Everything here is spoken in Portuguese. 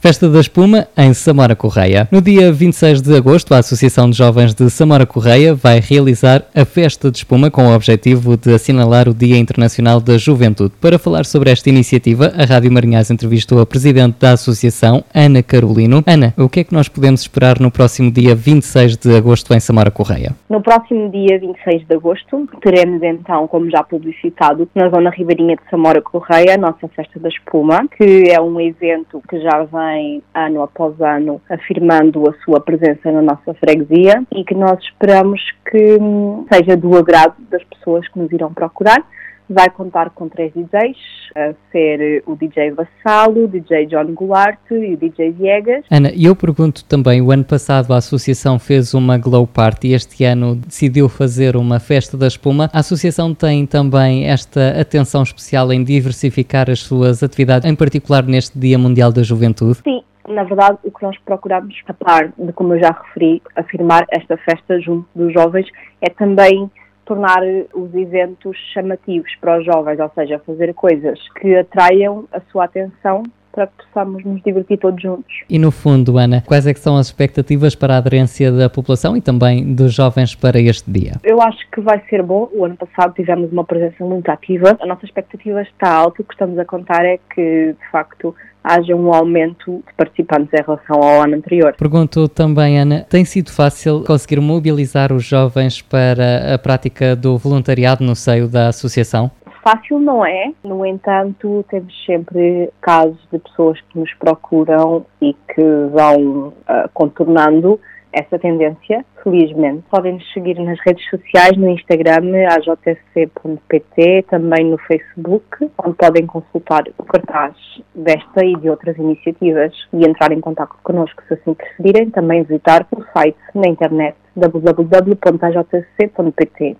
Festa da Espuma em Samora Correia. No dia 26 de agosto, a Associação de Jovens de Samora Correia vai realizar a Festa de Espuma com o objetivo de assinalar o Dia Internacional da Juventude. Para falar sobre esta iniciativa, a Rádio Marinhás entrevistou a Presidente da Associação, Ana Carolino. Ana, o que é que nós podemos esperar no próximo dia 26 de agosto em Samora Correia? No próximo dia 26 de agosto, teremos então, como já publicitado, na zona ribeirinha de Samora Correia, a nossa Festa da Espuma, que é um evento que já vem ano após ano afirmando a sua presença na nossa freguesia e que nós esperamos que seja do agrado das pessoas que nos irão procurar. Vai contar com 3 DJs, a ser o DJ Vassalo, o DJ John Goulart e o DJ Viegas. Ana, e eu pergunto também, o ano passado a associação fez uma Glow Party e este ano decidiu fazer uma Festa da Espuma. A associação tem também esta atenção especial em diversificar as suas atividades, em particular neste Dia Mundial da Juventude? Sim. Na verdade, o que nós procuramos, a par de, como eu já referi, afirmar esta festa junto dos jovens, é também tornar os eventos chamativos para os jovens, ou seja, fazer coisas que atraiam a sua atenção para que possamos nos divertir todos juntos. E no fundo, Ana, quais é que são as expectativas para a aderência da população e também dos jovens para este dia? Eu acho que vai ser bom. O ano passado tivemos uma presença muito ativa. A nossa expectativa está alta. O que estamos a contar é que, de facto, haja um aumento de participantes em relação ao ano anterior. Pergunto também, Ana, tem sido fácil conseguir mobilizar os jovens para a prática do voluntariado no seio da associação? Fácil não é, no entanto, temos sempre casos de pessoas que nos procuram e que vão contornando essa tendência, felizmente. Podem nos seguir nas redes sociais, no Instagram, ajtc.pt, também no Facebook, onde podem consultar o cartaz desta e de outras iniciativas e entrar em contato connosco se assim preferirem. Também visitar o site na internet www.ajtc.pt.